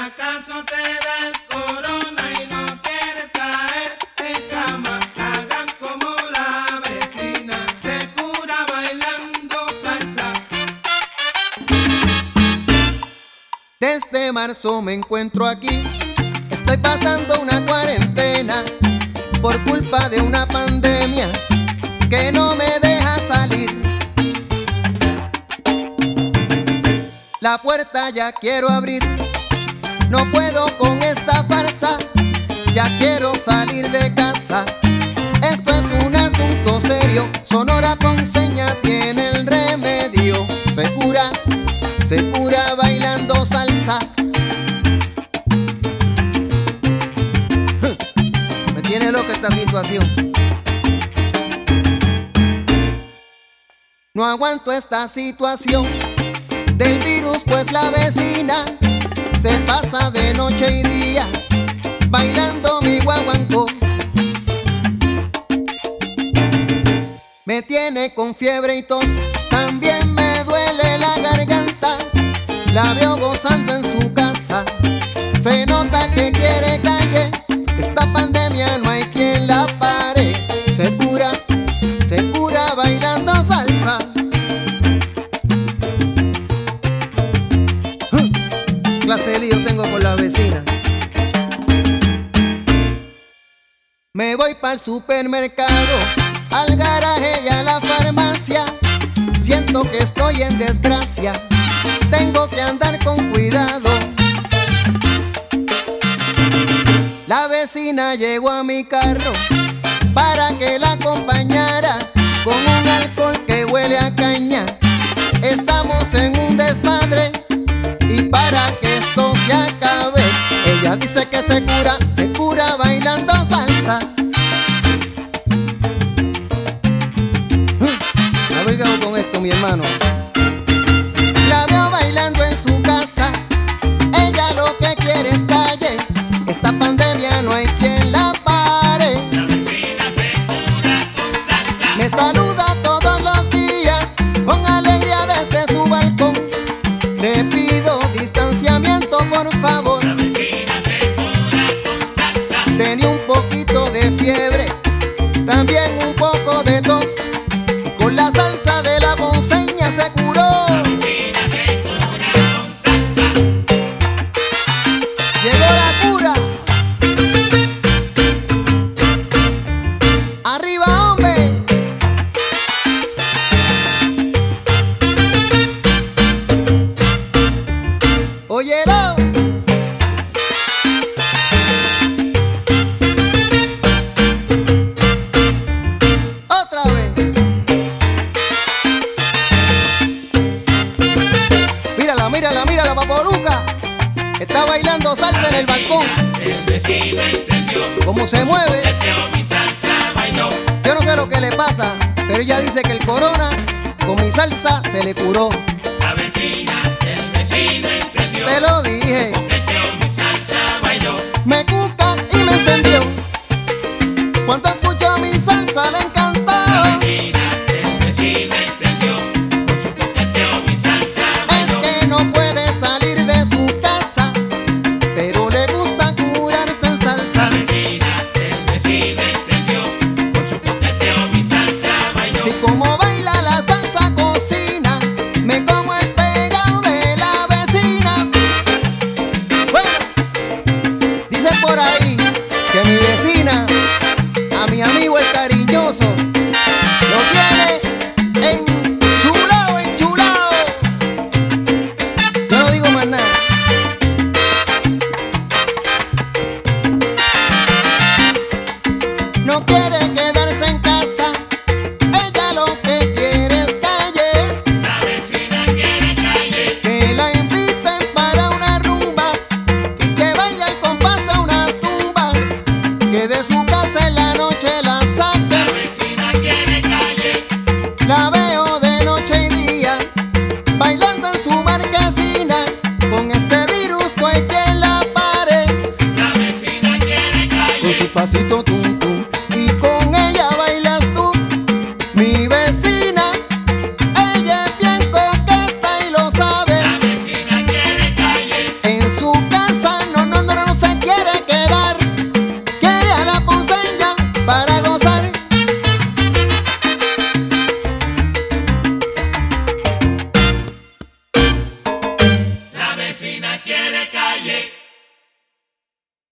acaso te da el corona y no quieres caer en cama, hagan como la vecina, se cura bailando salsa. Desde marzo me encuentro aquí, estoy pasando una cuarentena por culpa de una pandemia que no me deja salir. La puerta ya quiero abrir, no puedo con esta farsa, ya quiero salir de casa. Esto es un asunto serio, Sonora Ponceña tiene el remedio. Se cura bailando salsa. Me tiene loca esta situación. No aguanto esta situación del virus, pues la vecina se pasa de noche y día bailando mi guaguancó. Me tiene con fiebre y tos, también me duele la garganta. La veo gozando en su casa, se nota que quiere calle. Esta pandemia no hay quien la pare. Se cura bailando salsa. Clase de lío tengo con la vecina. Me voy pa'l supermercado, al garaje y a la farmacia. Siento que estoy en desgracia, tengo que andar con cuidado. La vecina llegó a mi carro para que la acompañara con un alcohol que huele a caña. Estamos en un desmadre y para que esto se acabe, ella dice que se cura bailando salsa. Abrigado con esto, mi hermano. La veo bailando en su casa, ella lo que quiere es calle. Esta pandemia no hay quien la pare. La vecina se cura con salsa. Me saluda todos los días con alegría desde su balcón. Le pido distanciamiento, por favor. La vecina se cura con salsa. Tenía un poquito de fiebre, también un poco de tos. Con la salsa de la ponceña se curó. La vecina se cura con salsa. Llegó la cura. Arriba, hombre. Óyelo. Otra vez. Mírala, Papoluca. Está bailando salsa en el balcón. El vecino encendió. ¿Cómo se mueve? Mi salsa bailó. Yo no sé lo que le pasa, pero ella dice que el corona con mi salsa se le curó. La vecina, el vecino encendió. Te lo dije. Mi salsa bailó. Me cuca y me encendió. Cuando escuchó mi salsa le encantó. La vecina, el vecino encendió. Con su coqueteo mi salsa bailó. Es que no puede salir de su casa, pero le gusta curarse en La salsa. vecina, el vecino encendió. Con su coqueteo mi salsa bailó. Si como baila la salsa cocina, me como el pegado de la vecina. Bueno, dice por ahí que mi vecina vecina quiere calle.